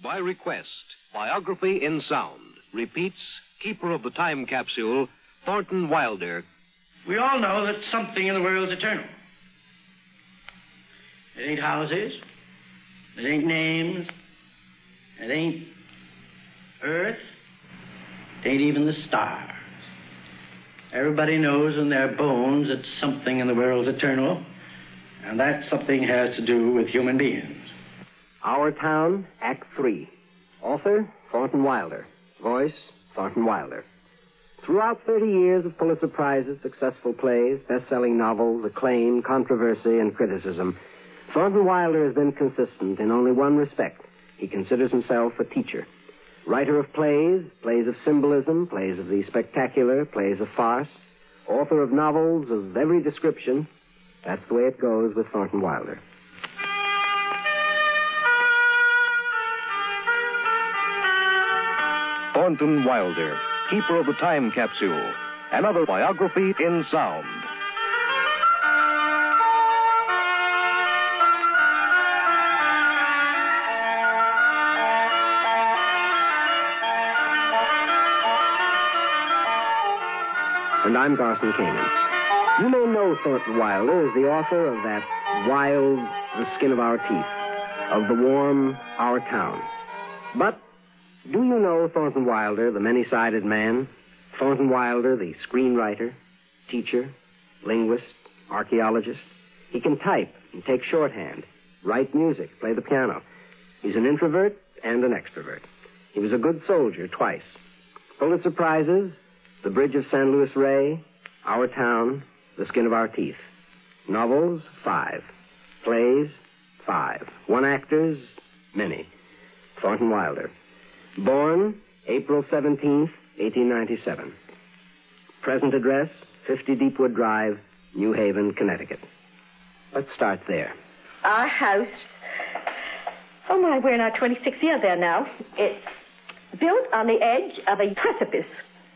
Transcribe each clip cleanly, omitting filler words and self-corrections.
By request, biography in sound, repeats keeper of the time capsule, Thornton Wilder. We all know that something in the world's eternal. It ain't houses. It ain't names. It ain't earth. It ain't even the stars. Everybody knows in their bones that something in the world's eternal, and that something has to do with human beings. Our Town, Act 3. Author, Thornton Wilder. Voice, Thornton Wilder. Throughout 30 years of Pulitzer Prizes, successful plays, best-selling novels, acclaim, controversy, and criticism, Thornton Wilder has been consistent in only one respect. He considers himself a teacher. Writer of plays, plays of symbolism, plays of the spectacular, plays of farce, author of novels of every description. That's the way it goes with Thornton Wilder. Thornton Wilder, keeper of the time capsule. Another biography in sound. And I'm Garson Kanin. You may know Thornton Wilder as the author of that wild The Skin of Our Teeth, of the warm Our Town. But do you know Thornton Wilder, the many-sided man? Thornton Wilder, the screenwriter, teacher, linguist, archaeologist. He can type and take shorthand, write music, play the piano. He's an introvert and an extrovert. He was a good soldier twice. Pulitzer Prizes, The Bridge of San Luis Rey, Our Town, The Skin of Our Teeth. Novels, 5. Plays, 5. One-actors, many. Thornton Wilder. Born April 17th, 1897. Present address, 50 Deepwood Drive, New Haven, Connecticut. Let's start there. Our house, oh my, we're in our 26th year there now. It's built on the edge of a precipice.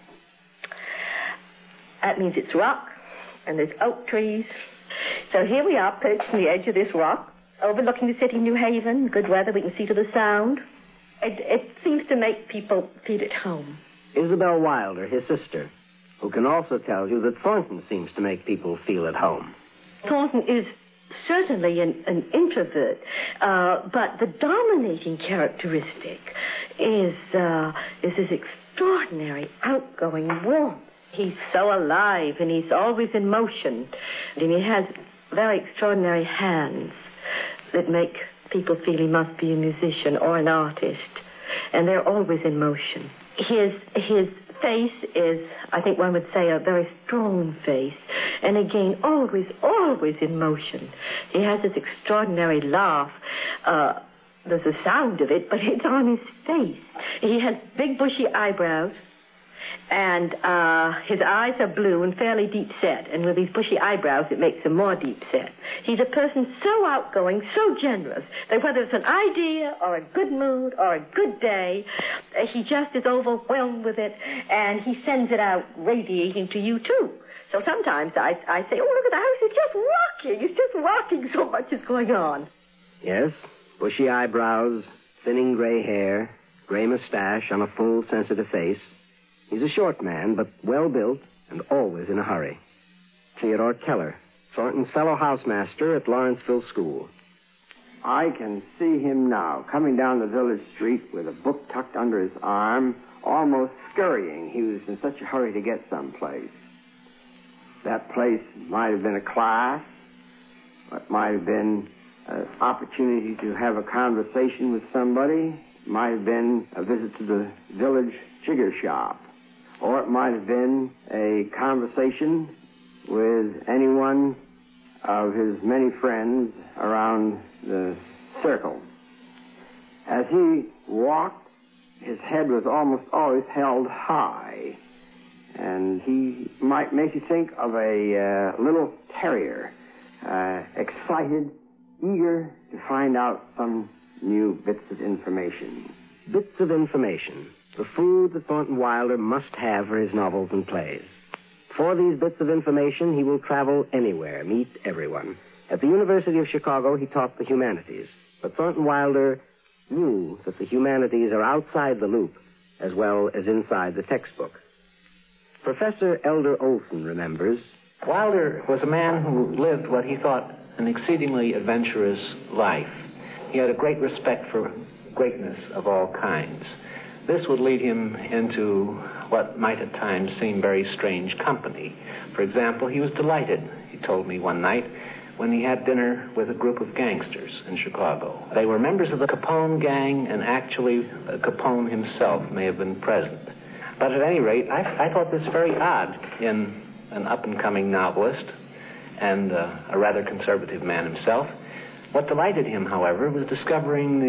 That means it's rock, and there's oak trees. So here we are, perched on the edge of this rock, overlooking the city of New Haven. Good weather, we can see to the Sound. It seems to make people feel at home. Isabel Wilder, his sister, who can also tell you that Thornton seems to make people feel at home. Thornton is certainly an introvert, but the dominating characteristic is his extraordinary outgoing warmth. He's so alive, and he's always in motion, and he has very extraordinary hands that make people feel he must be a musician or an artist, and they're always in motion. His face is, I think one would say, a very strong face, and again, always in motion. He has this extraordinary laugh. There's a sound of it, but it's on his face. He has big, bushy eyebrows, and his eyes are blue and fairly deep set. And with these bushy eyebrows, it makes them more deep set. He's a person so outgoing, so generous, that whether it's an idea or a good mood or a good day, he just is overwhelmed with it, and he sends it out radiating to you, too. So sometimes I say, oh, look at the house, it's just rocking. It's just rocking, so much is going on. Yes, bushy eyebrows, thinning gray hair, gray mustache on a full, sensitive face. He's a short man, but well-built and always in a hurry. Theodore Keller, Thornton's fellow housemaster at Lawrenceville School. I can see him now, coming down the village street with a book tucked under his arm, almost scurrying. He was in such a hurry to get someplace. That place might have been a class. It might have been an opportunity to have a conversation with somebody. It might have been a visit to the village jigger shop. Or it might have been a conversation with anyone of his many friends around the circle. As he walked, his head was almost always held high, and he might make you think of a little terrier, excited, eager to find out some new bits of information. Bits of information. The food that Thornton Wilder must have for his novels and plays. For these bits of information, he will travel anywhere, meet everyone. At the University of Chicago, he taught the humanities. But Thornton Wilder knew that the humanities are outside the loop as well as inside the textbook. Professor Elder Olson remembers, Wilder was a man who lived what he thought an exceedingly adventurous life. He had a great respect for greatness of all kinds. This would lead him into what might at times seem very strange company. For example, he was delighted, he told me one night, when he had dinner with a group of gangsters in Chicago. They were members of the Capone gang, and actually Capone himself may have been present. But at any rate, I thought this very odd in an up-and-coming novelist and a rather conservative man himself. What delighted him, however, was discovering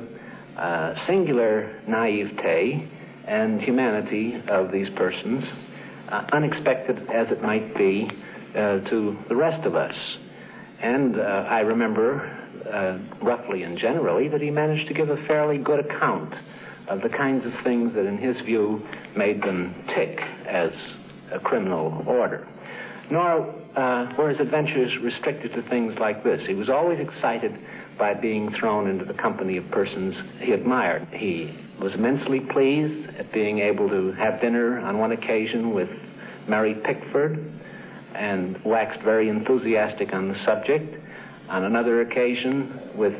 the singular naivete and humanity of these persons, unexpected as it might be to the rest of us. And I remember, roughly and generally, that he managed to give a fairly good account of the kinds of things that, in his view, made them tick as a criminal order. Nor were his adventures restricted to things like this. He was always excited by being thrown into the company of persons he admired. He was immensely pleased at being able to have dinner on one occasion with Mary Pickford and waxed very enthusiastic on the subject. On another occasion with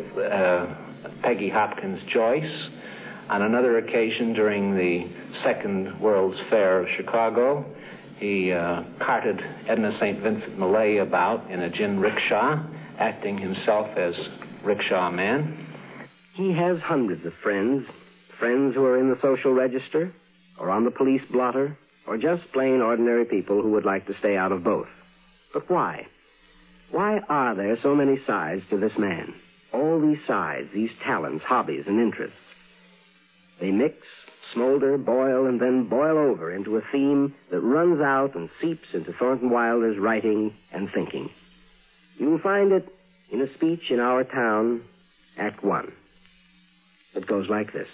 Peggy Hopkins Joyce. On another occasion during the Second World's Fair of Chicago, he carted Edna St. Vincent Millay about in a gin rickshaw, acting himself as rickshaw man. He has hundreds of friends who are in the social register, or on the police blotter, or just plain ordinary people who would like to stay out of both. But why? Why are there so many sides to this man? All these sides, these talents, hobbies, and interests. They mix, smolder, boil, and then boil over into a theme that runs out and seeps into Thornton Wilder's writing and thinking. You will find it in a speech in Our Town, Act 1. It goes like this.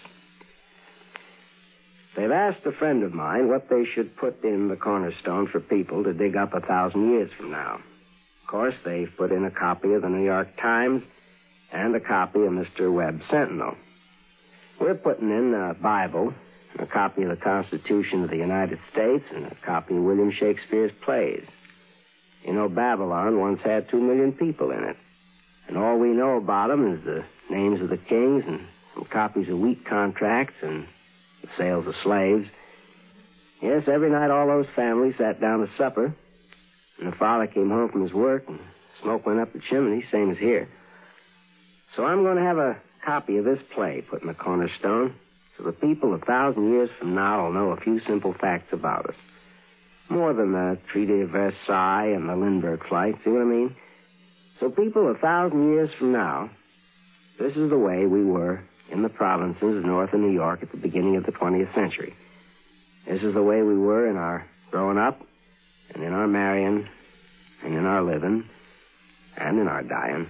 They've asked a friend of mine what they should put in the cornerstone for people to dig up 1,000 years from now. Of course, they've put in a copy of the New York Times and a copy of Mr. Webb's Sentinel. We're putting in a Bible, a copy of the Constitution of the United States, and a copy of William Shakespeare's plays. You know, Babylon once had 2 million people in it. And all we know about them is the names of the kings and some copies of wheat contracts and the sales of slaves. Yes, every night all those families sat down to supper, and the father came home from his work, and smoke went up the chimney, same as here. So I'm going to have a copy of this play put in the cornerstone, so the people 1,000 years from now will know a few simple facts about us. More than the Treaty of Versailles and the Lindbergh flight, see what I mean? So people 1,000 years from now, this is the way we were in the provinces north of New York at the beginning of the 20th century. This is the way we were in our growing up, and in our marrying, and in our living, and in our dying.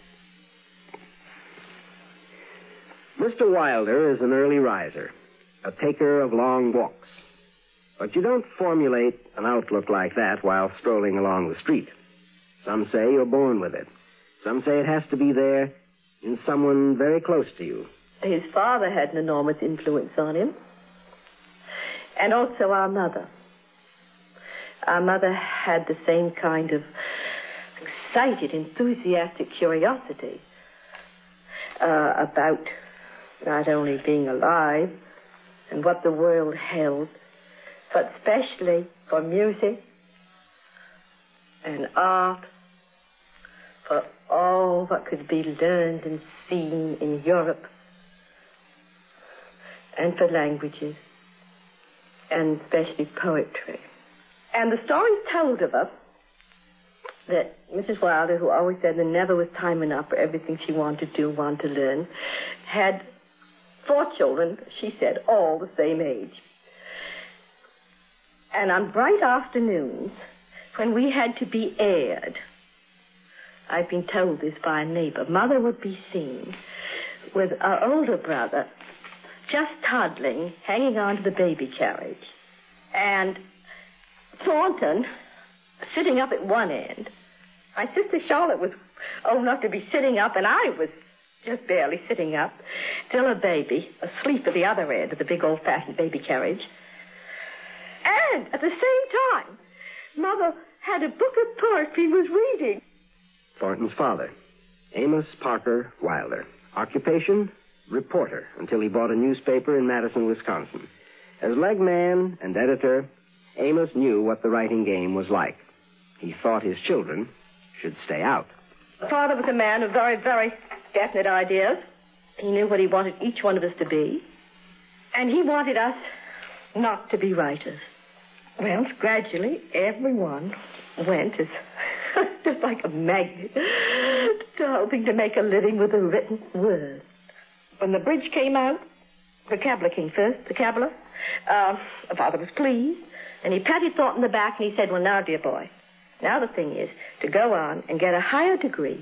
Mr. Wilder is an early riser, a taker of long walks. But you don't formulate an outlook like that while strolling along the street. Some say you're born with it. Some say it has to be there in someone very close to you. His father had an enormous influence on him. And also our mother. Our mother had the same kind of excited, enthusiastic curiosity about not only being alive and what the world held, but especially for music and art, for all that could be learned and seen in Europe, and for languages, and especially poetry. And the stories told of us that Mrs. Wilder, who always said there never was time enough for everything she wanted to do, wanted to learn, had 4 children, she said, all the same age. And on bright afternoons, when we had to be aired, I've been told this by a neighbor, Mother would be seen with our older brother just toddling, hanging on to the baby carriage, and Thornton sitting up at one end. My sister Charlotte was old enough to be sitting up, and I was just barely sitting up, still a baby, asleep at the other end of the big old-fashioned baby carriage. And at the same time, Mother had a book of poetry he was reading. Thornton's father, Amos Parker Wilder. Occupation, reporter, until he bought a newspaper in Madison, Wisconsin. As leg man and editor, Amos knew what the writing game was like. He thought his children should stay out. Father was a man of very, very definite ideas. He knew what he wanted each one of us to be. And he wanted us not to be writers. Well, gradually, everyone went as just like a magnet to hoping to make a living with a written word. When the bridge came out, the Cabler came first, the Cabler. Father was pleased, and he patted Thornton on the back, and he said, well, now, dear boy, now the thing is to go on and get a higher degree,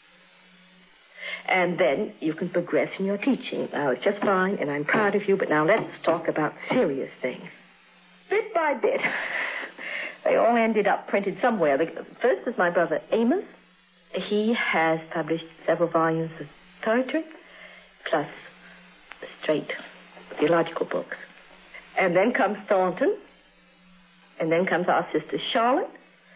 and then you can progress in your teaching. Now, it's just fine, and I'm proud of you, but now let's talk about serious things. Bit by bit, they all ended up printed somewhere. First was my brother Amos. He has published several volumes of poetry, plus straight theological books. And then comes Thornton, and then comes our sister Charlotte,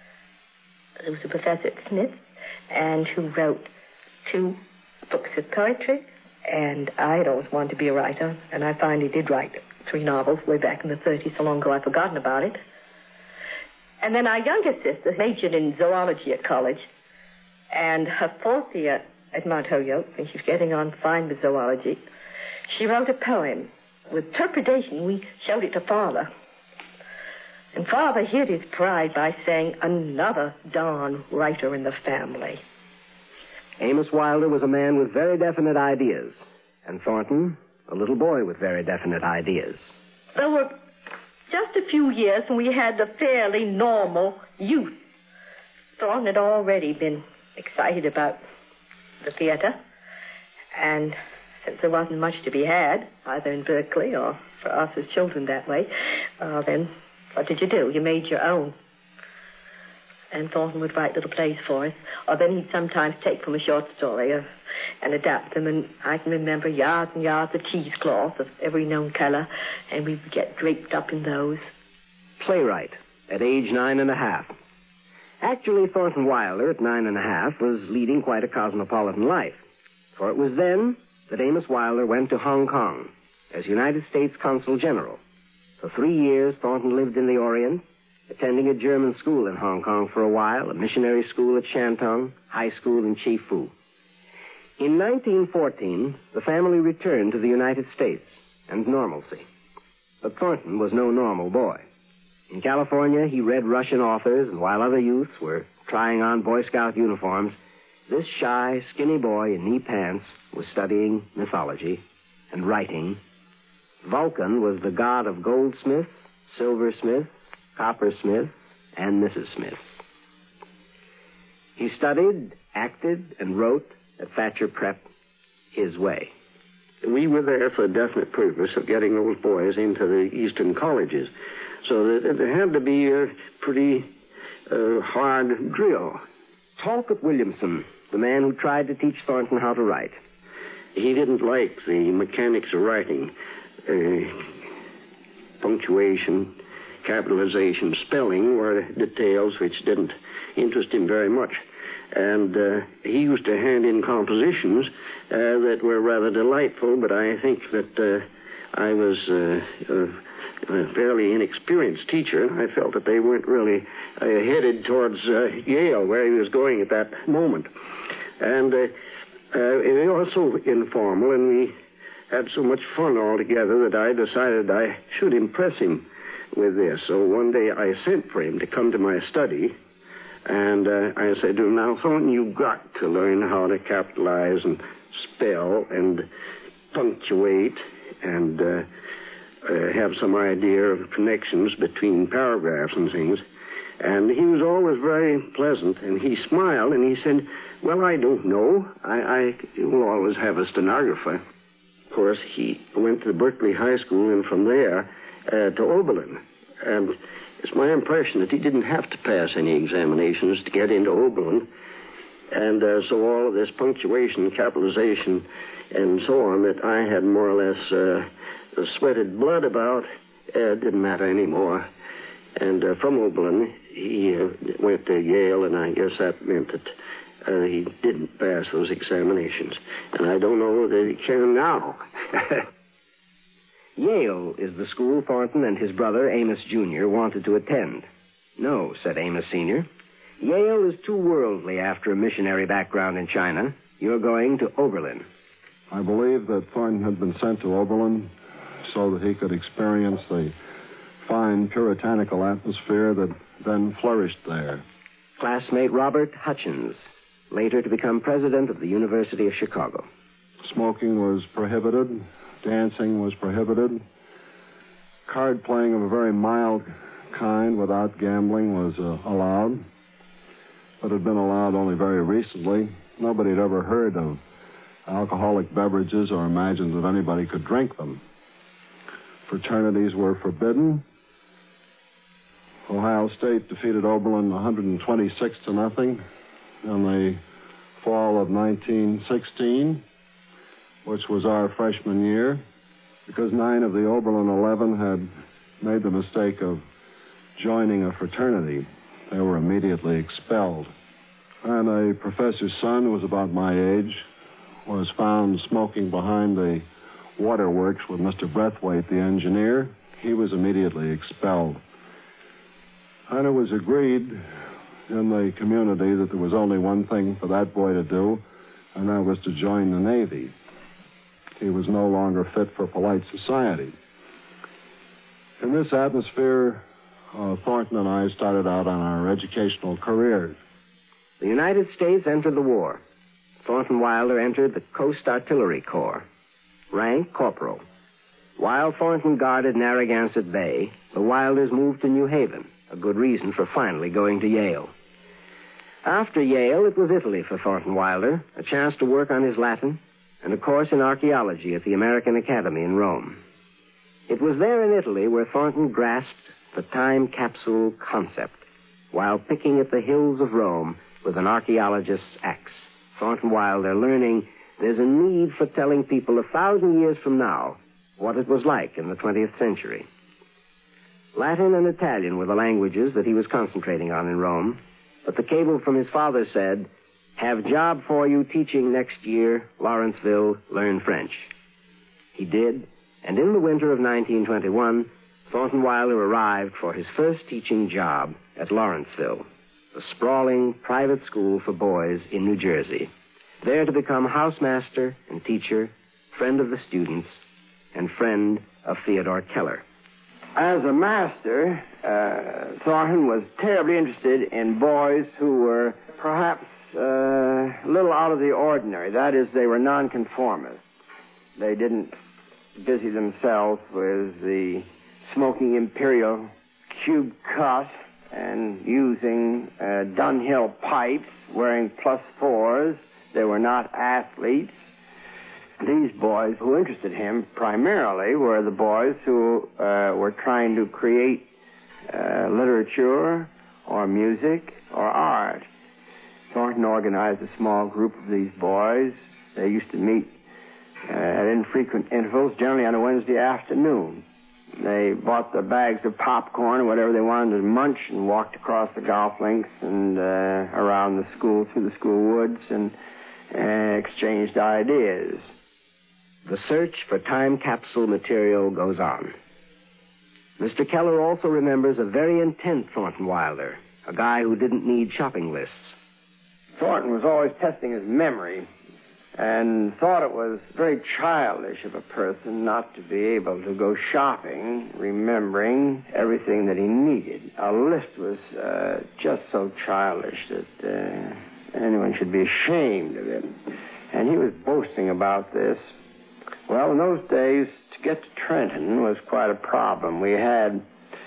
who was a professor at Smith, and who wrote 2 books of poetry. And I had always wanted to be a writer, and I finally did write 3 novels way back in the 30s, so long ago I've forgotten about it. And then our younger sister majored in zoology at college, and her 4th year at Mount Holyoke, and she's getting on fine with zoology, she wrote a poem with trepidation. We showed it to Father. And Father hid his pride by saying, another darn writer in the family. Amos Wilder was a man with very definite ideas, and Thornton, a little boy with very definite ideas. There were just a few years when we had the fairly normal youth. Thornton had already been excited about the theater, and since there wasn't much to be had, either in Berkeley or for us as children that way, then what did you do? You made your own. And Thornton would write little plays for us, or then he'd sometimes take from a short story and adapt them, and I can remember yards and yards of cheesecloth of every known color, and we would get draped up in those. Playwright at age 9.5. Actually, Thornton Wilder at 9.5 was leading quite a cosmopolitan life, for it was then that Amos Wilder went to Hong Kong as United States Consul General. For 3 years, Thornton lived in the Orient, attending a German school in Hong Kong for a while, a missionary school at Shantung, high school in Chifu. In 1914, the family returned to the United States and normalcy. But Thornton was no normal boy. In California, he read Russian authors, and while other youths were trying on Boy Scout uniforms, this shy, skinny boy in knee pants was studying mythology and writing. Vulcan was the god of goldsmiths, silversmiths, coppersmiths, and Mrs. Smiths. He studied, acted, and wrote at Thatcher Prep his way. We were there for a definite purpose of getting those boys into the Eastern colleges. So that there had to be a pretty hard drill. Talcott Williamson, the man who tried to teach Thornton how to write. He didn't like the mechanics of writing. Punctuation, capitalization, spelling were details which didn't interest him very much. And he used to hand in compositions that were rather delightful, but I think that I was a fairly inexperienced teacher. I felt that they weren't really headed towards Yale, where he was going at that moment. And it was so informal, and we had so much fun all together that I decided I should impress him with this. So one day I sent for him to come to my study, and I said to him, now, Thornton, you've got to learn how to capitalize and spell and punctuate and have some idea of connections between paragraphs and things. And he was always very pleasant, and he smiled, and he said, well, I don't know. I will always have a stenographer. Of course, he went to Berkeley High School, and from there to Oberlin. And it's my impression that he didn't have to pass any examinations to get into Oberlin. And so all of this punctuation, capitalization, and so on that I had more or less sweated blood about didn't matter anymore. And from Oberlin, he went to Yale, and I guess that meant that he didn't pass those examinations. And I don't know that he can now. Yale is the school Thornton and his brother, Amos Jr., wanted to attend. No, said Amos Sr., Yale is too worldly after a missionary background in China. You're going to Oberlin. I believe that Thornton had been sent to Oberlin so that he could experience the fine puritanical atmosphere that then flourished there. Classmate Robert Hutchins, later to become president of the University of Chicago. Smoking was prohibited. Dancing was prohibited. Card playing of a very mild kind without gambling was allowed, but had been allowed only very recently. Nobody had ever heard of alcoholic beverages or imagined that anybody could drink them. Fraternities were forbidden. Ohio State defeated Oberlin 126-0 in the fall of 1916, which was our freshman year, because 9 of the Oberlin 11 had made the mistake of joining a fraternity. They were immediately expelled. And a professor's son, who was about my age, was found smoking behind the waterworks with Mr. Brethwaite, the engineer. He was immediately expelled. And it was agreed in the community that there was only one thing for that boy to do, and that was to join the Navy. He was no longer fit for polite society. In this atmosphere, Thornton and I started out on our educational careers. The United States entered the war. Thornton Wilder entered the Coast Artillery Corps. Rank corporal. While Thornton guarded Narragansett Bay, the Wilders moved to New Haven, a good reason for finally going to Yale. After Yale, it was Italy for Thornton Wilder, a chance to work on his Latin, and a course in archaeology at the American Academy in Rome. It was there in Italy where Thornton grasped the time capsule concept, while picking at the hills of Rome with an archaeologist's axe. Thornton Wilder learning there's a need for telling people 1,000 years from now what it was like in the 20th century. Latin and Italian were the languages that he was concentrating on in Rome, but the cable from his father said, "Have job for you teaching next year, Lawrenceville, learn French." He did, and in the winter of 1921, Thornton Wilder arrived for his first teaching job at Lawrenceville, a sprawling private school for boys in New Jersey, there to become housemaster and teacher, friend of the students, and friend of Theodore Keller. As a master, Thornton was terribly interested in boys who were perhaps a little out of the ordinary. That is, they were nonconformists. They didn't busy themselves with the smoking imperial cube cut and using Dunhill pipes, wearing +4s. They were not athletes. These boys who interested him primarily were the boys who were trying to create literature or music or art. Thornton organized a small group of these boys. They used to meet at infrequent intervals, generally on a Wednesday afternoon. They bought the bags of popcorn or whatever they wanted to munch and walked across the golf links and around the school, through the school woods, and exchanged ideas. The search for time capsule material goes on. Mr. Keller also remembers a very intent Thornton Wilder, a guy who didn't need shopping lists. Thornton was always testing his memory and thought it was very childish of a person not to be able to go shopping, remembering everything that he needed. A list was just so childish that anyone should be ashamed of it. And he was boasting about this. Well, in those days, to get to Trenton was quite a problem. We had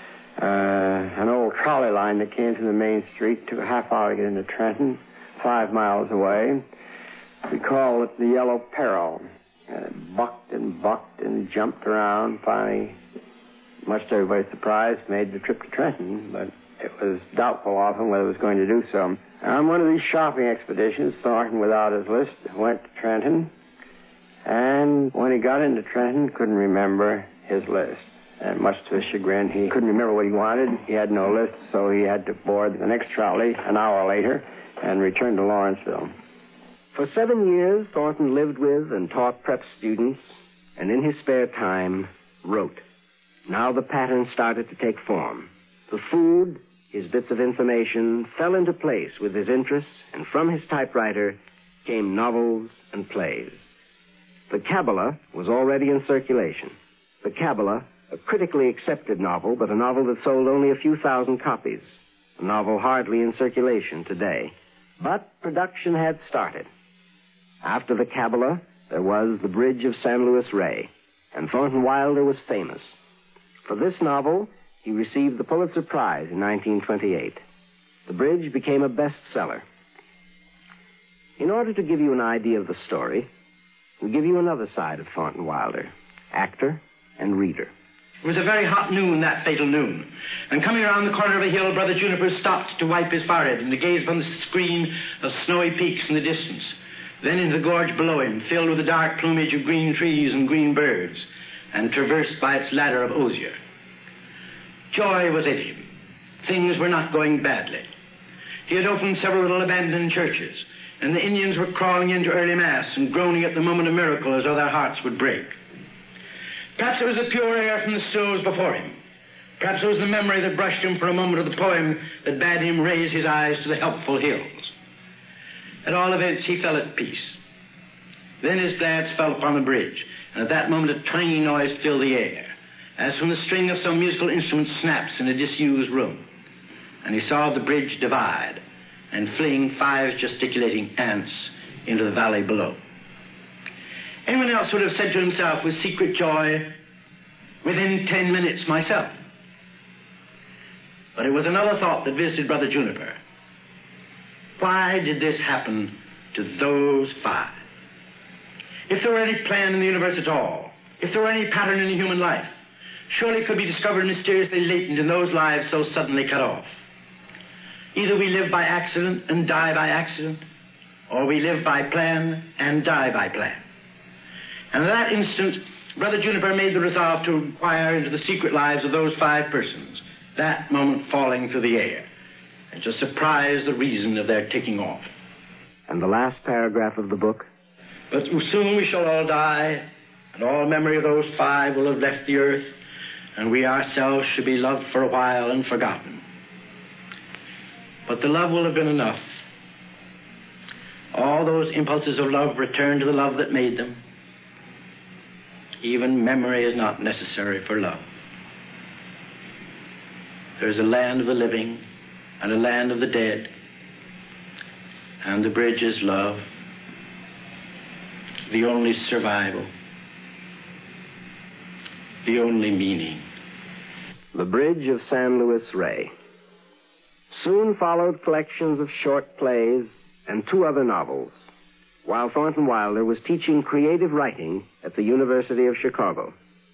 an old trolley line that came to the main street. Took a half hour to get into Trenton, 5 miles away. We called it the Yellow Peril. And it bucked and jumped around. Finally, much to everybody's surprise, made the trip to Trenton. But It was doubtful often whether it was going to do so. On one of these shopping expeditions, Thornton, without his list, went to Trenton. And when he got into Trenton, couldn't remember his list. And much to his chagrin, he couldn't remember what he wanted. He had no list, so he had to board the next trolley an hour later and return to Lawrenceville. For 7 years, Thornton lived with and taught prep students, and in his spare time, wrote. Now the pattern started to take form. The food, his bits of information, fell into place with his interests, and from his typewriter came novels and plays. The Kabbalah was already in circulation. The Kabbalah, a critically accepted novel, but a novel that sold only a few thousand copies. A novel hardly in circulation today. But production had started. After the Kabbalah, there was The Bridge of San Luis Rey, and Thornton Wilder was famous. For this novel, he received the Pulitzer Prize in 1928. The Bridge became a bestseller. In order to give you an idea of the story, we'll give you another side of Thornton Wilder, actor and reader. It was a very hot noon, that fatal noon. And coming around the corner of a hill, Brother Juniper stopped to wipe his forehead and to gaze upon the screen of snowy peaks in the distance. Then into the gorge below him, filled with the dark plumage of green trees and green birds, and traversed by its ladder of osier. Joy was in him. Things were not going badly. He had opened several little abandoned churches, and the Indians were crawling into early mass and groaning at the moment of miracle as though their hearts would break. Perhaps it was the pure air from the stoves before him. Perhaps it was the memory that brushed him for a moment of the poem that bade him raise his eyes to the helpful hills. At all events, he fell at peace. Then his glance fell upon the bridge, and at that moment a twanging noise filled the air, as from the string of some musical instrument snaps in a disused room. And he saw the bridge divide and fling 5 gesticulating ants into the valley below. Anyone else would have said to himself with secret joy, within 10 minutes myself. But it was another thought that visited Brother Juniper. Why did this happen to those 5? If there were any plan in the universe at all, if there were any pattern in the human life, surely it could be discovered mysteriously latent in those lives so suddenly cut off. Either we live by accident and die by accident, or we live by plan and die by plan. And at that instant, Brother Juniper made the resolve to inquire into the secret lives of those 5 persons, that moment falling through the air, and to surprise the reason of their taking off. And the last paragraph of the book? But soon we shall all die, and all memory of those 5 will have left the earth, and we ourselves should be loved for a while and forgotten. But the love will have been enough. All those impulses of love return to the love that made them. Even memory is not necessary for love. There is a land of the living and a land of the dead, and the bridge is love, the only survival, the only meaning. The Bridge of San Luis Rey. Soon followed collections of short plays and 2 other novels, while Thornton Wilder was teaching creative writing at the University of Chicago.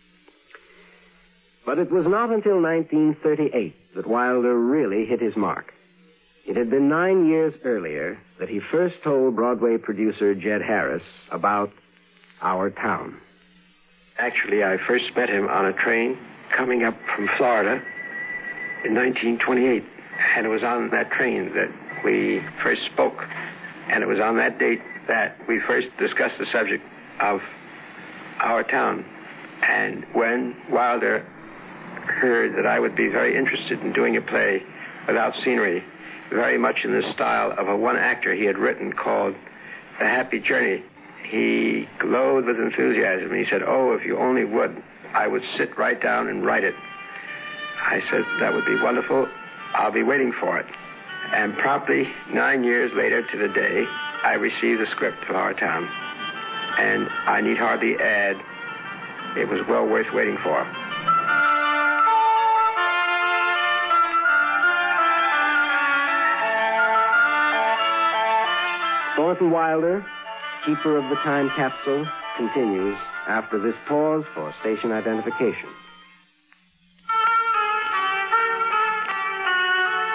But it was not until 1938 that Wilder really hit his mark. It had been 9 years earlier that he first told Broadway producer Jed Harris about Our Town. Actually, I first met him on a train coming up from Florida in 1928. And it was on that train that we first spoke. And it was on that date that we first discussed the subject of Our Town. And when Wilder heard that I would be very interested in doing a play without scenery, very much in the style of a one actor he had written called The Happy Journey, he glowed with enthusiasm. He said, "Oh, if you only would, I would sit right down and write it." I said, "That would be wonderful. I'll be waiting for it." And promptly 9 years later to the day, I received the script for Our Town. And I need hardly add, it was well worth waiting for. Thornton Wilder, keeper of the time capsule, continues after this pause for station identification.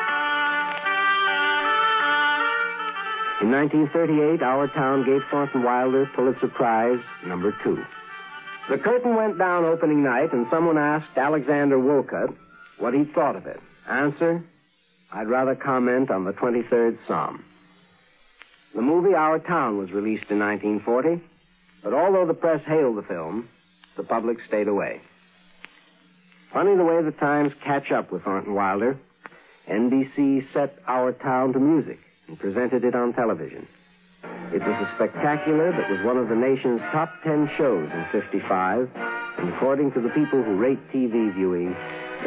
In 1938, Our Town gave Thornton Wilder Pulitzer Prize number 2. The curtain went down opening night, and someone asked Alexander Wolcott what he thought of it. Answer, I'd rather comment on the 23rd Psalm. The movie Our Town was released in 1940, but although the press hailed the film, the public stayed away. Funny the way the Times catch up with Thornton Wilder. NBC set Our Town to music and presented it on television. It was a spectacular that was one of the nation's top 10 shows in 55, and according to the people who rate TV viewing,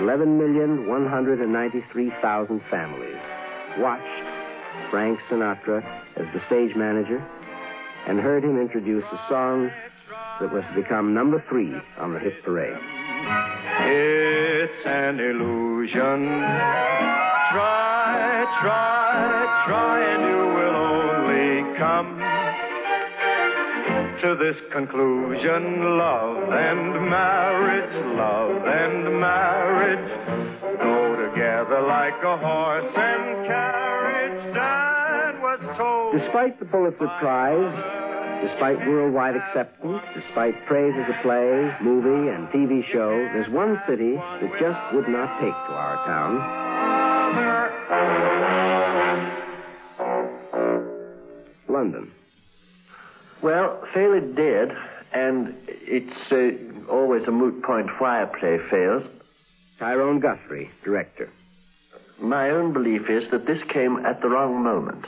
11,193,000 families watched Frank Sinatra as the stage manager and heard him introduce a song that was to become number 3 on the hit parade. It's an illusion. Try, and you will only come to this conclusion. Love and marriage go together like a horse and carriage. That was told. Despite the Pulitzer Prize, despite worldwide acceptance, despite praise as a play, movie, and TV show, there's one city that just would not take to Our Town. London. Well, fail it did, and it's always a moot point why a play fails. Tyrone Guthrie, director. My own belief is that this came at the wrong moment.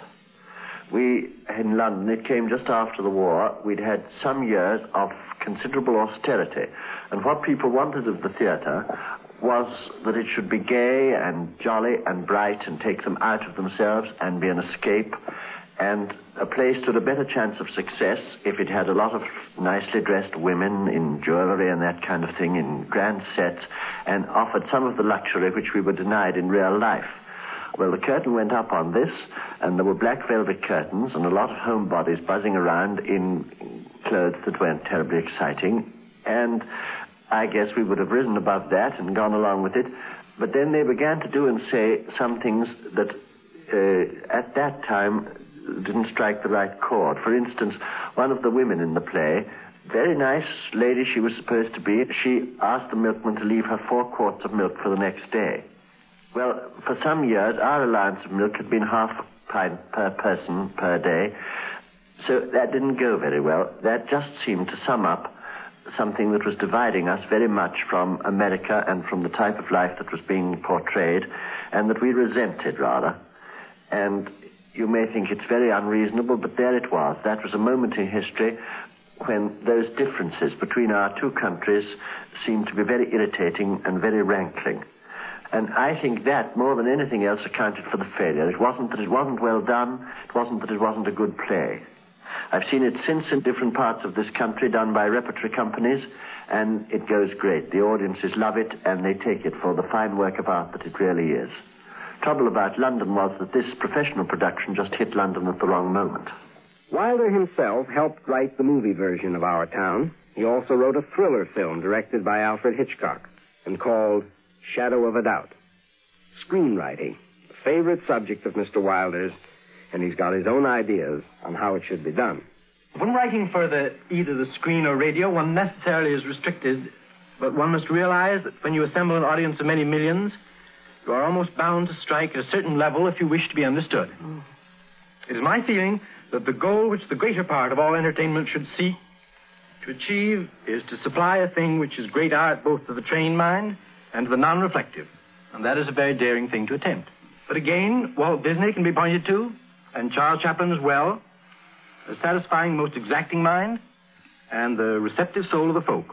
In London, it came just after the war. We'd had some years of considerable austerity. And what people wanted of the theatre was that it should be gay and jolly and bright and take them out of themselves and be an escape. And a play stood a better chance of success if it had a lot of nicely dressed women in jewelry and that kind of thing in grand sets and offered some of the luxury which we were denied in real life. Well, the curtain went up on this, and there were black velvet curtains and a lot of homebodies buzzing around in clothes that weren't terribly exciting. And I guess we would have risen above that and gone along with it. But then they began to do and say some things that at that time didn't strike the right chord. For instance, one of the women in the play, very nice lady she was supposed to be, she asked the milkman to leave her 4 quarts of milk for the next day. Well, for some years, our allowance of milk had been half a pint per person per day, so that didn't go very well. That just seemed to sum up something that was dividing us very much from America and from the type of life that was being portrayed, and that we resented, rather. And you may think it's very unreasonable, but there it was. That was a moment in history when those differences between our two countries seemed to be very irritating and very rankling. And I think that, more than anything else, accounted for the failure. It wasn't that it wasn't well done. It wasn't that it wasn't a good play. I've seen it since in different parts of this country, done by repertory companies, and it goes great. The audiences love it, and they take it for the fine work of art that it really is. Trouble about London was that this professional production just hit London at the wrong moment. Wilder himself helped write the movie version of Our Town. He also wrote a thriller film directed by Alfred Hitchcock and called Shadow of a Doubt. Screenwriting, a favorite subject of Mr. Wilder's, and he's got his own ideas on how it should be done. When writing for either the screen or radio, one necessarily is restricted, but one must realize that when you assemble an audience of many millions, you are almost bound to strike at a certain level if you wish to be understood. It is my feeling that the goal which the greater part of all entertainment should seek to achieve is to supply a thing which is great art both to the trained mind and to the non-reflective. And that is a very daring thing to attempt. But again, Walt Disney can be pointed to, and Charles Chaplin as well, as satisfying most exacting mind and the receptive soul of the folk.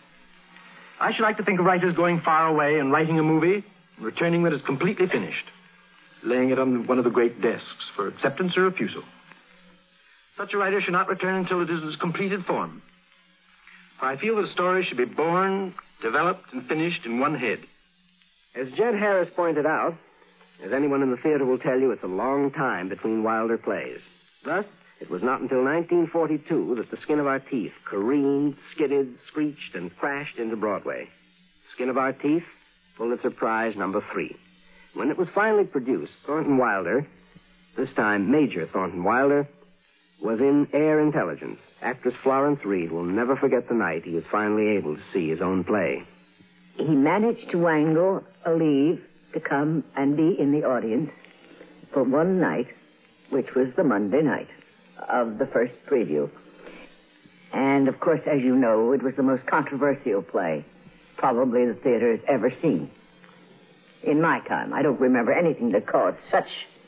I should like to think of writers going far away and writing a movie and returning when it's completely finished, laying it on one of the great desks for acceptance or refusal. Such a writer should not return until it is in its completed form. For I feel that a story should be born, developed, and finished in one head. As Jed Harris pointed out, as anyone in the theater will tell you, it's a long time between Wilder plays. Thus, it was not until 1942 that The Skin of Our Teeth careened, skidded, screeched, and crashed into Broadway. Skin of Our Teeth, Pulitzer Prize number 3. When it was finally produced, Thornton Wilder, This time, Major Thornton Wilder was in Air Intelligence. Actress Florence Reed will never forget the night he was finally able to see his own play. He managed to wangle a leave to come and be in the audience for one night, which was the Monday night of the first preview. And, of course, as you know, it was the most controversial play probably the theater has ever seen. In my time, I don't remember anything that caused such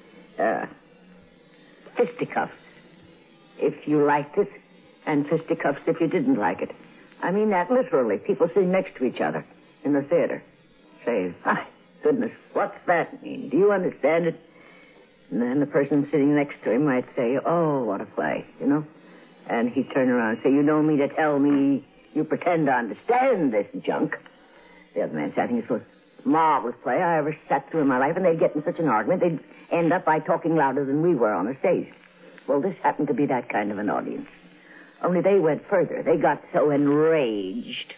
fisticuffs if you liked it, and fisticuffs if you didn't like it. I mean that literally. People sitting next to each other in the theater say, my goodness, what's that mean? Do you understand it? And then the person sitting next to him might say, oh, what a play, you know? And he'd turn around and say, you don't mean to tell me you pretend to understand this junk? The other man sat, it was a marvelous play I ever sat through in my life, and they'd get in such an argument, they'd end up by talking louder than we were on the stage. Well, this happened to be that kind of an audience. Only they went further. They got so enraged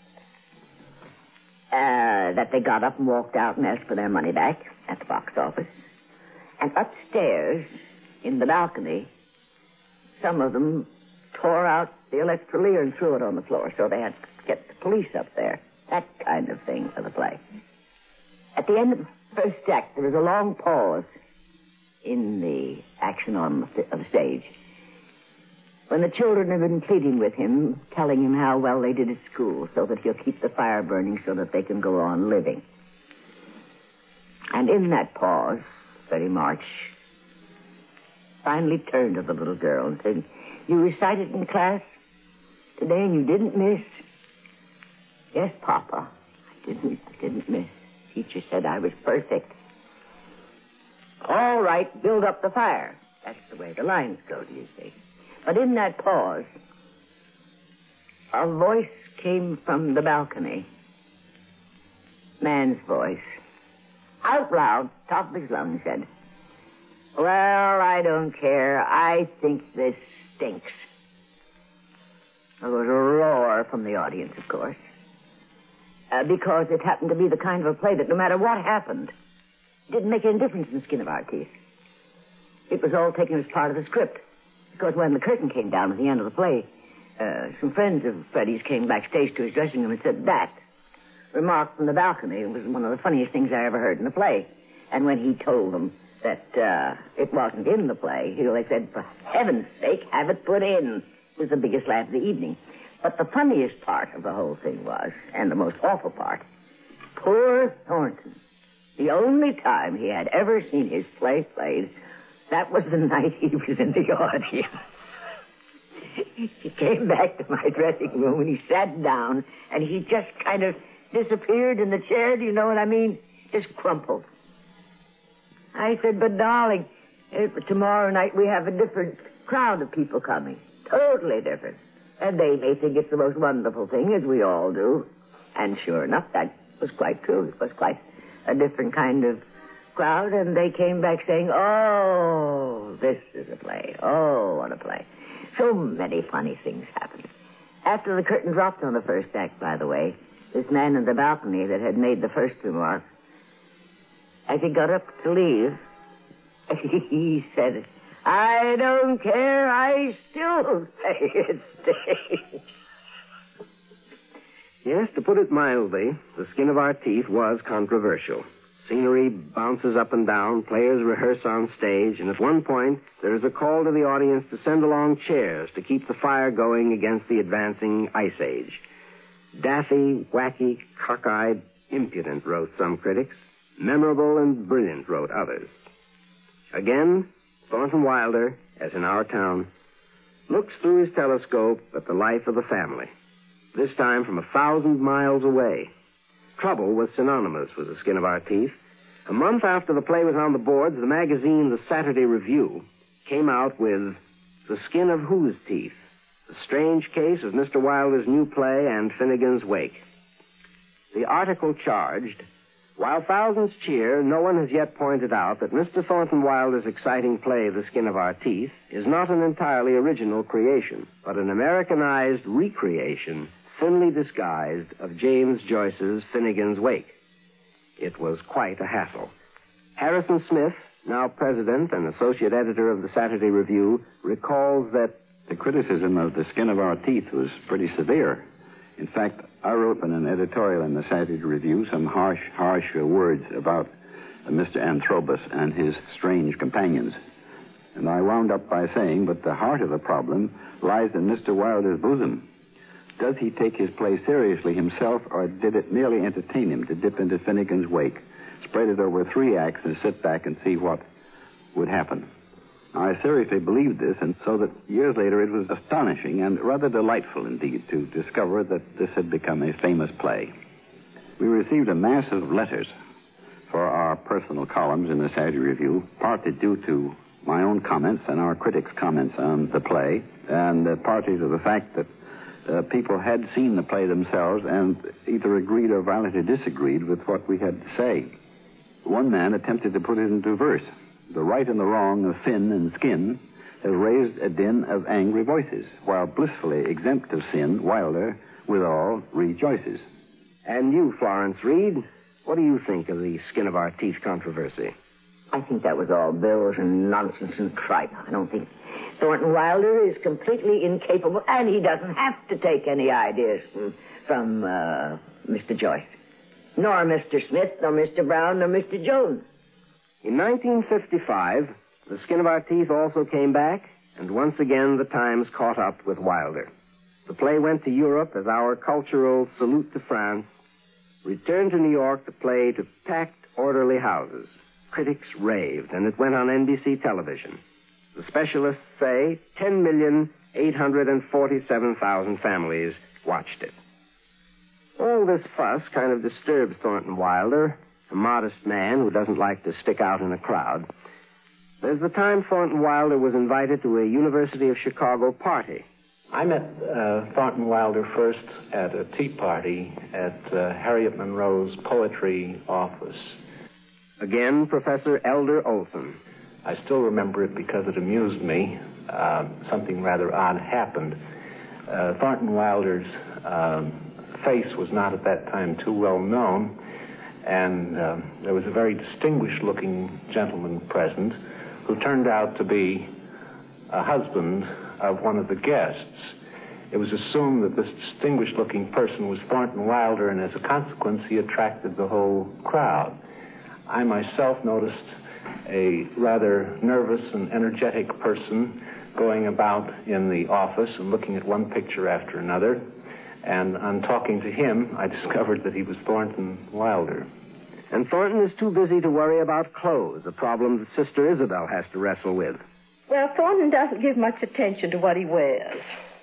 that they got up and walked out and asked for their money back at the box office. And upstairs, in the balcony, some of them tore out the electrolyre and threw it on the floor, so they had to get the police up there. That kind of thing for the play. At the end of the first act, there was a long pause in the action on the stage when the children have been pleading with him, telling him how well they did at school so that he'll keep the fire burning so that they can go on living. And in that pause, Freddie March finally turned to the little girl and said, you recited in class today and you didn't miss? Yes, Papa. I didn't miss. Teacher said I was perfect. All right, build up the fire. That's the way the lines go, do you see? But in that pause, a voice came from the balcony. Man's voice. Out loud, top of his lungs, said, well, I don't care. I think this stinks. There was a roar from the audience, of course. Because it happened to be the kind of a play that no matter what happened, it didn't make any difference in the skin of our teeth. It was all taken as part of the script. Because when the curtain came down at the end of the play, some friends of Freddie's came backstage to his dressing room and said, that remark from the balcony was one of the funniest things I ever heard in the play. And when he told them that it wasn't in the play, they said, for heaven's sake, have it put in. It was the biggest laugh of the evening. But the funniest part of the whole thing was, and the most awful part, poor Thornton, the only time he had ever seen his play played, that was the night he was in the audience. He came back to my dressing room and he sat down and he just kind of disappeared in the chair. Do you know what I mean? Just crumpled. I said, but darling, tomorrow night we have a different crowd of people coming. Totally different. And they may think it's the most wonderful thing, as we all do. And sure enough, that was quite true. It was quite a different kind of crowd, and they came back saying, oh, this is a play. Oh, what a play. So many funny things happened. After the curtain dropped on the first act, by the way, this man in the balcony that had made the first remark, as he got up to leave, he said, I don't care, I still say it stinks. Yes, to put it mildly, the skin of our teeth was controversial. Scenery bounces up and down, players rehearse on stage, and at one point there is a call to the audience to send along chairs to keep the fire going against the advancing ice age. Daffy, wacky, cockeyed, impudent, wrote some critics. Memorable and brilliant, wrote others. Again, Thornton Wilder, as in our town, looks through his telescope at the life of the family, this time from 1,000 miles away. Trouble was synonymous with the skin of our teeth. A month after the play was on the boards, the magazine The Saturday Review came out with The Skin of Whose Teeth? The Strange Case of Mr. Wilder's New Play and Finnegan's Wake. The article charged, while thousands cheer, no one has yet pointed out that Mr. Thornton Wilder's exciting play, The Skin of Our Teeth, is not an entirely original creation, but an Americanized recreation, thinly disguised, of James Joyce's Finnegan's Wake. It was quite a hassle. Harrison Smith, now president and associate editor of the Saturday Review, recalls that the criticism of The Skin of Our Teeth was pretty severe. In fact, I wrote in an editorial in the Saturday Review some harsh words about Mr. Antrobus and his strange companions. And I wound up by saying, but the heart of the problem lies in Mr. Wilder's bosom. Does he take his play seriously himself, or did it merely entertain him to dip into Finnegan's wake, spread it over 3 acts, and sit back and see what would happen? I seriously believed this, and so that years later it was astonishing and rather delightful indeed to discover that this had become a famous play. We received a mass of letters for our personal columns in the Saturday Review, partly due to my own comments and our critics' comments on the play, and partly to the fact that people had seen the play themselves and either agreed or violently disagreed with what we had to say. One man attempted to put it into verse. The right and the wrong of Finn and Skin has raised a din of angry voices, while blissfully exempt of sin, Wilder, withal, rejoices. And you, Florence Reed, what do you think of the Skin of Our Teeth controversy? I think that was all bills and nonsense and tripe. I don't think Thornton Wilder is completely incapable, and he doesn't have to take any ideas from Mr. Joyce, nor Mr. Smith, nor Mr. Brown, nor Mr. Jones. In 1955, The Skin of Our Teeth also came back, and once again the Times caught up with Wilder. The play went to Europe as our cultural salute to France, returned to New York to play to packed, orderly houses. Critics raved, and it went on NBC television. The specialists say 10,847,000 families watched it. All this fuss kind of disturbs Thornton Wilder, a modest man who doesn't like to stick out in a crowd. There's the time Thornton Wilder was invited to a University of Chicago party. I met Thornton Wilder first at a tea party at Harriet Monroe's poetry office. Again, Professor Elder Olson. I still remember it because it amused me. Something rather odd happened. Thornton Wilder's face was not at that time too well known, and there was a very distinguished-looking gentleman present who turned out to be a husband of one of the guests. It was assumed that this distinguished-looking person was Thornton Wilder, and as a consequence, he attracted the whole crowd. I myself noticed a rather nervous and energetic person going about in the office and looking at one picture after another. And on talking to him, I discovered that he was Thornton Wilder. And Thornton is too busy to worry about clothes, a problem that Sister Isabel has to wrestle with. Well, Thornton doesn't give much attention to what he wears.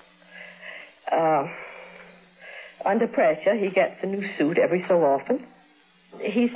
Under pressure, he gets a new suit every so often. He's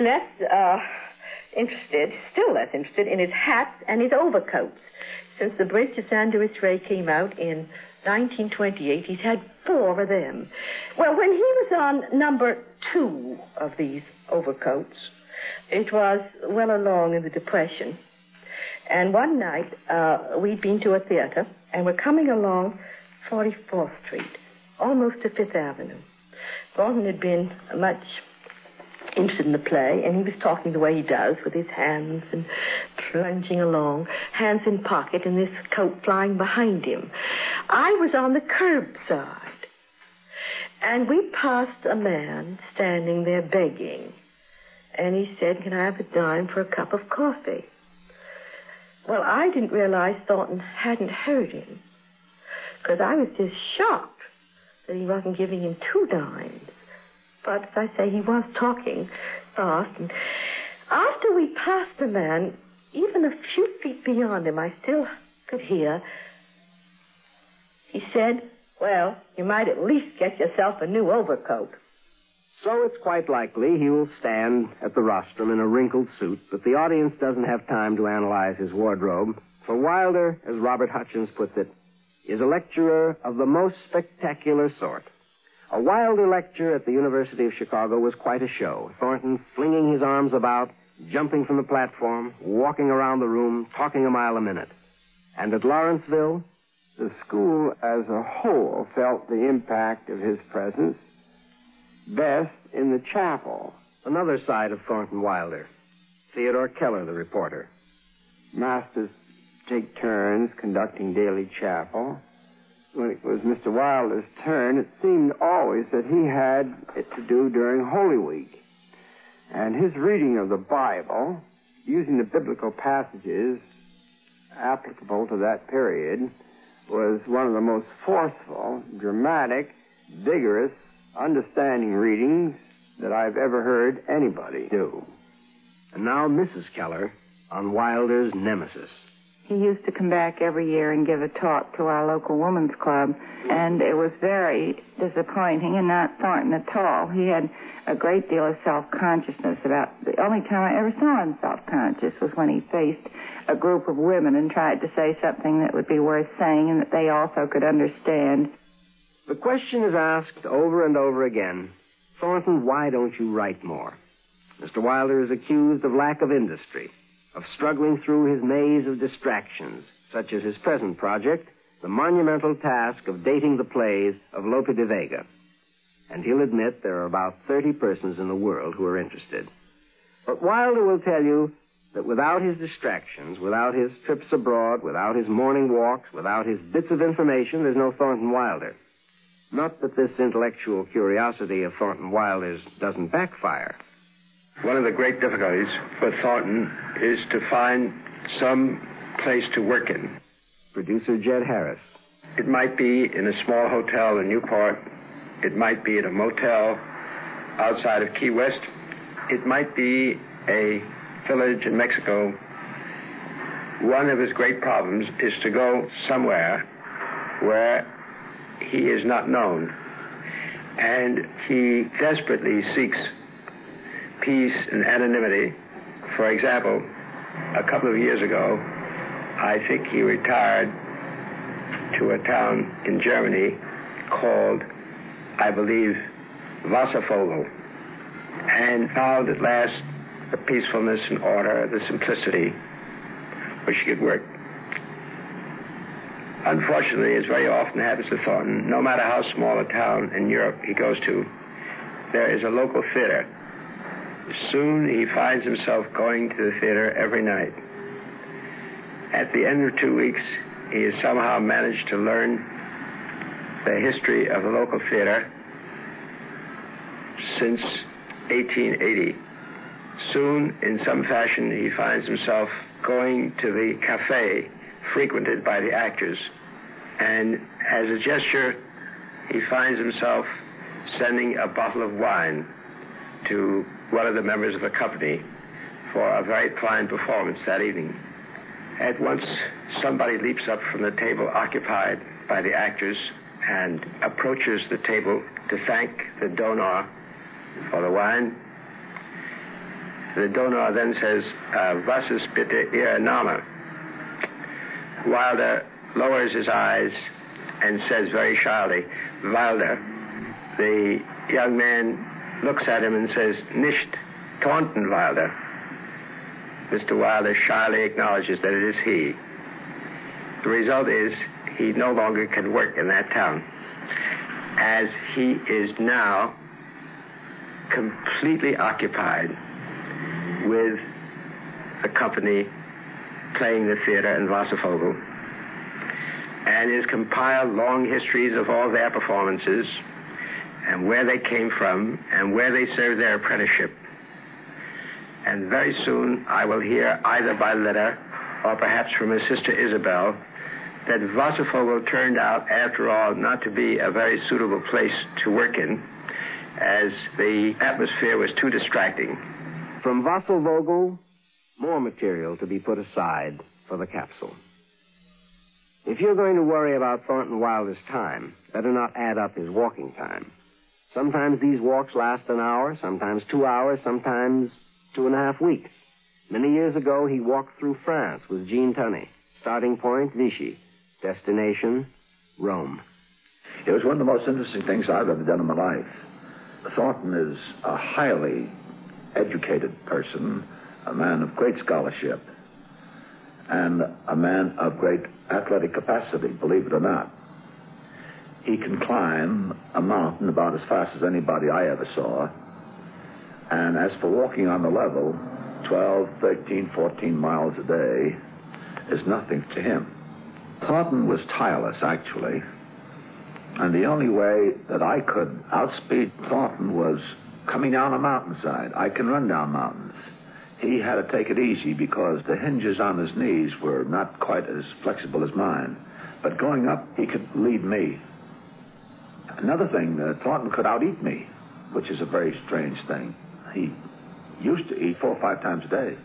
still less interested in his hats and his overcoats. Since The Bridge to San Luis Rey came out in 1928, he's had 4 of them. Well, when he was on number 2 of these overcoats, it was well along in the Depression. And one night, we'd been to a theater, and we're coming along 44th Street, almost to 5th Avenue. Thornton had been much interested in the play, and he was talking the way he does, with his hands and plunging along, hands in pocket, and this coat flying behind him. I was on the curbside, and we passed a man standing there begging, and he said, "Can I have a dime for a cup of coffee?" Well, I didn't realize Thornton hadn't heard him, because I was just shocked that he wasn't giving him 2 dimes. But, as I say, he was talking fast. And after we passed the man, even a few feet beyond him, I still could hear. He said, "Well, you might at least get yourself a new overcoat." So it's quite likely he will stand at the rostrum in a wrinkled suit, but the audience doesn't have time to analyze his wardrobe. For Wilder, as Robert Hutchins puts it, is a lecturer of the most spectacular sort. A Wilder lecture at the University of Chicago was quite a show. Thornton flinging his arms about, jumping from the platform, walking around the room, talking a mile a minute. And at Lawrenceville, the school as a whole felt the impact of his presence best in the chapel. Another side of Thornton Wilder. Theodore Keller, the reporter. masters take turns conducting daily chapel. When it was Mr. Wilder's turn, it seemed always that he had it to do during Holy Week. And his reading of the Bible, using the biblical passages applicable to that period, was one of the most forceful, dramatic, vigorous, understanding readings that I've ever heard anybody do. And now Mrs. Keller on Wilder's nemesis. He used to come back every year and give a talk to our local women's club, and it was very disappointing, and not Thornton at all. He had a great deal of self-consciousness about... The only time I ever saw him self-conscious was when he faced a group of women and tried to say something that would be worth saying and that they also could understand. The question is asked over and over again, Thornton, why don't you write more? Mr. Wilder is accused of lack of industry, of struggling through his maze of distractions, such as his present project, the monumental task of dating the plays of Lope de Vega. And he'll admit there are about 30 persons in the world who are interested. But Wilder will tell you that without his distractions, without his trips abroad, without his morning walks, without his bits of information, there's no Thornton Wilder. Not that this intellectual curiosity of Thornton Wilder's doesn't backfire. One of the great difficulties for Thornton is to find some place to work in. Producer Jed Harris. It might be in a small hotel in Newport. It might be at a motel outside of Key West. It might be a village in Mexico. One of his great problems is to go somewhere where he is not known. And he desperately seeks peace and anonymity. For example, a couple of years ago, I think he retired to a town in Germany called, I believe, Wasservogel, and found at last the peacefulness and order, the simplicity where she could work. Unfortunately, as very often happens to Thornton, no matter how small a town in Europe he goes to, there is a local theater. Soon he finds himself going to the theater every night. At the end of 2 weeks, he has somehow managed to learn the history of the local theater since 1880. Soon, in some fashion, he finds himself going to the cafe frequented by the actors. And as a gesture, he finds himself sending a bottle of wine to one of the members of the company for a very fine performance that evening. At once, somebody leaps up from the table occupied by the actors and approaches the table to thank the donor for the wine. The donor then says, "Was ist bitte Ihr Name?" Wilder lowers his eyes and says very shyly, "Wilder." The young man looks at him and says, "Nicht Thornton Wilder." Mr. Wilder shyly acknowledges that it is he. The result is he no longer can work in that town, as he is now completely occupied with the company playing the theater in Wasservogel, and has compiled long histories of all their performances and where they came from and where they served their apprenticeship. And very soon I will hear, either by letter or perhaps from his sister Isabel, that Wasservogel turned out, after all, not to be a very suitable place to work in, as the atmosphere was too distracting. From Wasservogel, more material to be put aside for the capsule. If you're going to worry about Thornton Wilder's time, better not add up his walking time. Sometimes these walks last an hour, sometimes 2 hours, sometimes 2.5 weeks. Many years ago, he walked through France with Jean Tunney. Starting point, Vichy. Destination, Rome. It was one of the most interesting things I've ever done in my life. Thornton is a highly educated person, a man of great scholarship, and a man of great athletic capacity, believe it or not. He can climb a mountain about as fast as anybody I ever saw. And as for walking on the level, 12, 13, 14 miles a day, is nothing to him. Thornton was tireless, actually. And the only way that I could outspeed Thornton was coming down a mountainside. I can run down mountains. He had to take it easy because the hinges on his knees were not quite as flexible as mine. But going up, he could lead me. Another thing, Thornton could out-eat me, which is a very strange thing. He used to eat 4 or 5 times a day.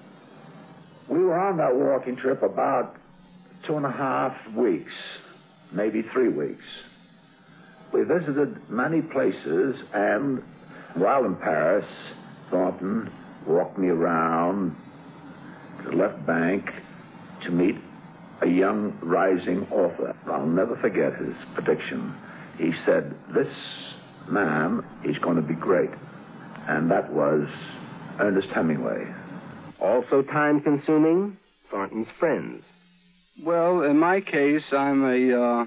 We were on that walking trip about 2.5 weeks, maybe 3 weeks. We visited many places, and while in Paris, Thornton walked me around to the left bank to meet a young rising author. I'll never forget his prediction. He said, "This man is going to be great." And that was Ernest Hemingway. Also time-consuming, Thornton's friends. Well, in my case, I'm a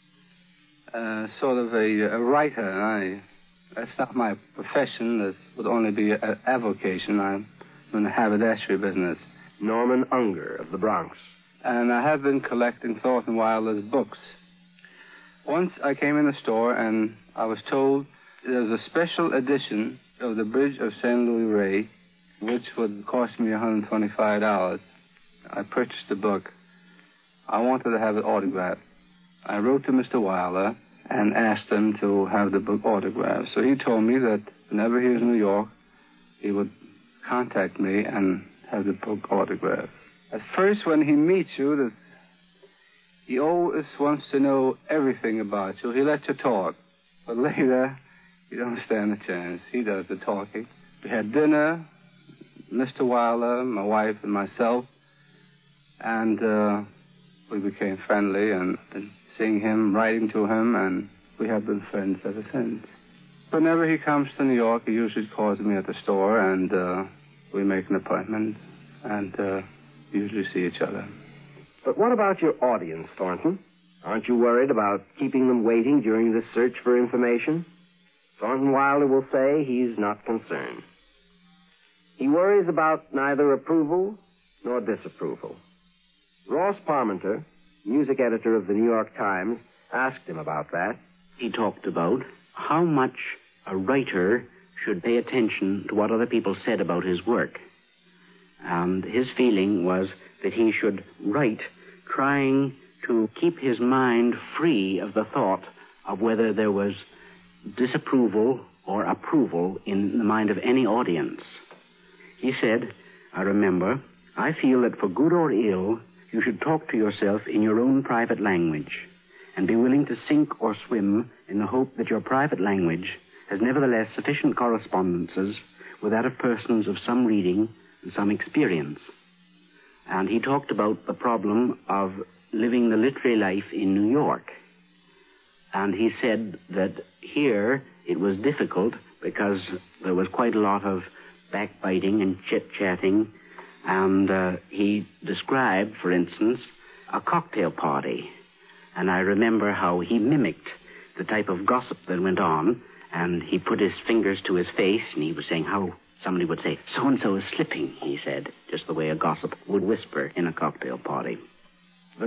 sort of a writer. That's not my profession. This would only be an avocation. I'm in the haberdashery business. Norman Unger of the Bronx. And I have been collecting Thornton Wilder's books. Once I came in the store and I was told there was a special edition of The Bridge of St. Louis Ray, which would cost me $125. I purchased the book. I wanted to have it autographed. I wrote to Mr. Wilder and asked him to have the book autographed. So he told me that whenever he was in New York, he would contact me and have the book autographed. At first, when he meets you, he always wants to know everything about you. He lets you talk. But later, you don't stand a chance. He does the talking. We had dinner, Mr. Wilder, my wife, and myself, and we became friendly, and seeing him, writing to him, and we have been friends ever since. Whenever he comes to New York, he usually calls me at the store, and we make an appointment, and usually see each other. But what about your audience, Thornton? Aren't you worried about keeping them waiting during this search for information? Thornton Wilder will say he's not concerned. He worries about neither approval nor disapproval. Ross Parmenter, music editor of the New York Times, asked him about that. He talked about how much a writer should pay attention to what other people said about his work. And his feeling was that he should write trying to keep his mind free of the thought of whether there was disapproval or approval in the mind of any audience. He said, I remember, I feel that for good or ill, you should talk to yourself in your own private language and be willing to sink or swim in the hope that your private language has nevertheless sufficient correspondences with that of persons of some reading and some experience. And he talked about the problem of living the literary life in New York. And he said that here it was difficult because there was quite a lot of backbiting and chit-chatting. And he described, for instance, a cocktail party. And I remember how he mimicked the type of gossip that went on, and he put his fingers to his face, and he was saying how somebody would say, so-and-so is slipping, he said, just the way a gossip would whisper in a cocktail party. The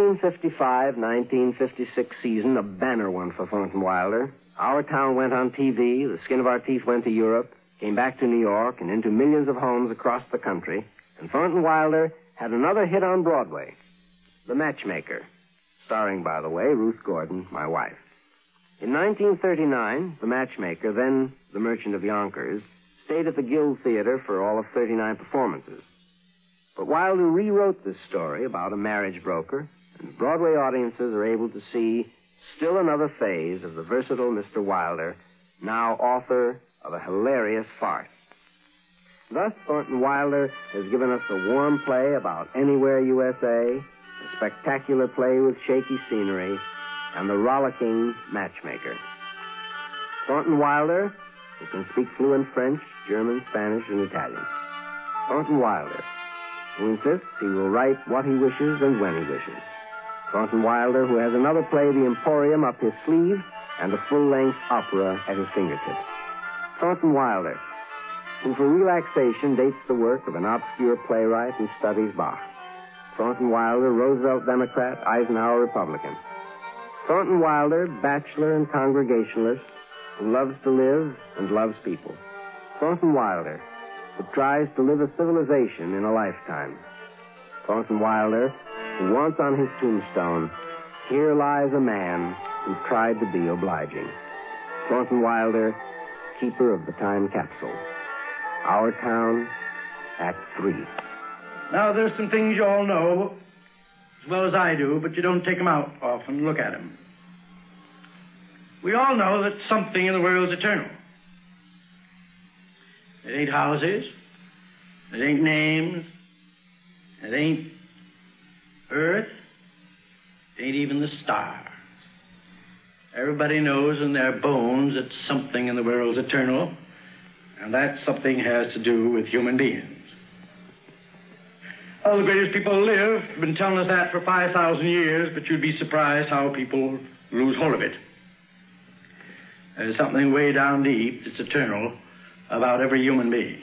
1955-1956 season, a banner one for Thornton Wilder. Our Town went on TV, The Skin of Our Teeth went to Europe, came back to New York, and into millions of homes across the country. And Thornton Wilder had another hit on Broadway, The Matchmaker, starring, by the way, Ruth Gordon, my wife. In 1939, The Matchmaker, then The Merchant of Yonkers, stayed at the Guild Theater for all of 39 performances. But Wilder rewrote this story about a marriage broker, and Broadway audiences are able to see still another phase of the versatile Mr. Wilder, now author of a hilarious farce. Thus, Thornton Wilder has given us a warm play about Anywhere, USA, a spectacular play with shaky scenery, and the rollicking Matchmaker. Thornton Wilder, who can speak fluent French, German, Spanish, and Italian. Thornton Wilder, who insists he will write what he wishes and when he wishes. Thornton Wilder, who has another play, The Emporium, up his sleeve, and a full-length opera at his fingertips. Thornton Wilder, who for relaxation dates the work of an obscure playwright and studies Bach. Thornton Wilder, Roosevelt Democrat, Eisenhower Republican. Thornton Wilder, bachelor and congregationalist, who loves to live and loves people. Thornton Wilder, who tries to live a civilization in a lifetime. Thornton Wilder, who wants on his tombstone, "Here lies a man who tried to be obliging." Thornton Wilder, keeper of the time capsule. Our Town, Act 3. Now, there's some things you all know as well as I do, but you don't take them out often and look at them. We all know that something in the world's eternal. It ain't houses. It ain't names. It ain't earth. It ain't even the stars. Everybody knows in their bones that something in the world's eternal, and that something has to do with human beings. Oh, the greatest people live have been telling us that for 5,000 years, but you'd be surprised how people lose hold of it. There's something way down deep that's eternal about every human being.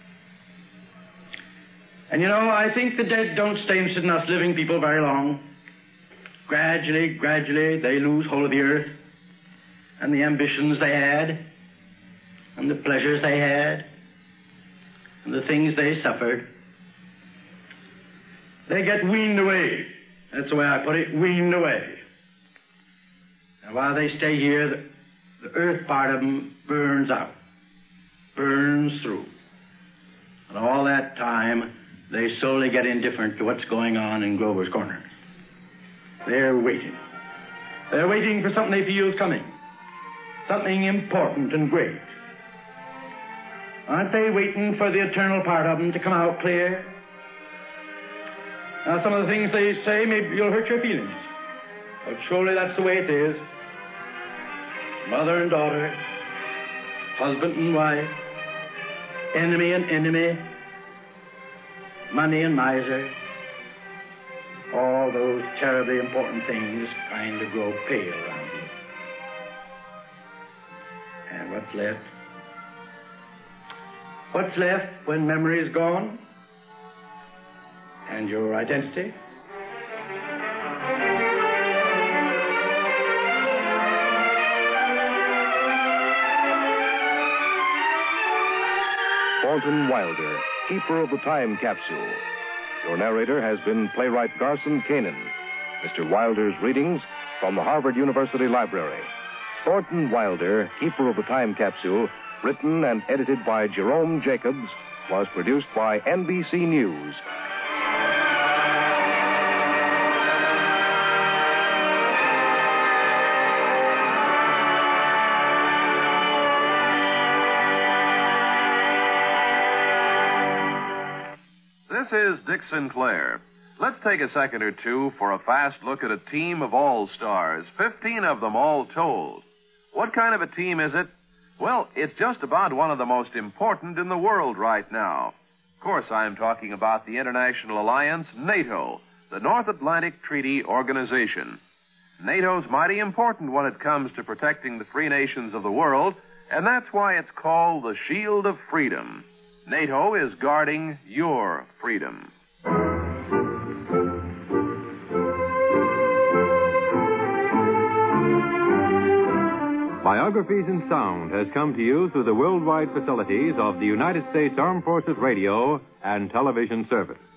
And you know, I think the dead don't stay interested in us living people very long. Gradually, they lose hold of the earth and the ambitions they had and the pleasures they had and the things they suffered. They get weaned away. That's the way I put it, weaned away. And while they stay here, the earth part of them burns out, burns through. And all that time, they slowly get indifferent to what's going on in Grover's Corner. They're waiting. They're waiting for something they feel is coming. Something important and great. Aren't they waiting for the eternal part of them to come out clear? Now, some of the things they say, maybe you'll hurt your feelings. But surely that's the way it is. Mother and daughter, husband and wife, enemy and enemy, money and miser. All those terribly important things kind of grow pale around you. And what's left? What's left when memory is gone? And your identity? Thornton Wilder, keeper of the time capsule. Your narrator has been playwright Garson Kanin. Mr. Wilder's readings from the Harvard University Library. Thornton Wilder, keeper of the time capsule, written and edited by Jerome Jacobs, was produced by NBC News. This is Dick Sinclair. Let's take a second or two for a fast look at a team of all-stars, 15 of them all told. What kind of a team is it? Well, it's just about one of the most important in the world right now. Of course, I'm talking about the International Alliance, NATO, the North Atlantic Treaty Organization. NATO's mighty important when it comes to protecting the free nations of the world, and that's why it's called the Shield of Freedom. NATO is guarding your freedom. Biographies in Sound has come to you through the worldwide facilities of the United States Armed Forces Radio and Television Service.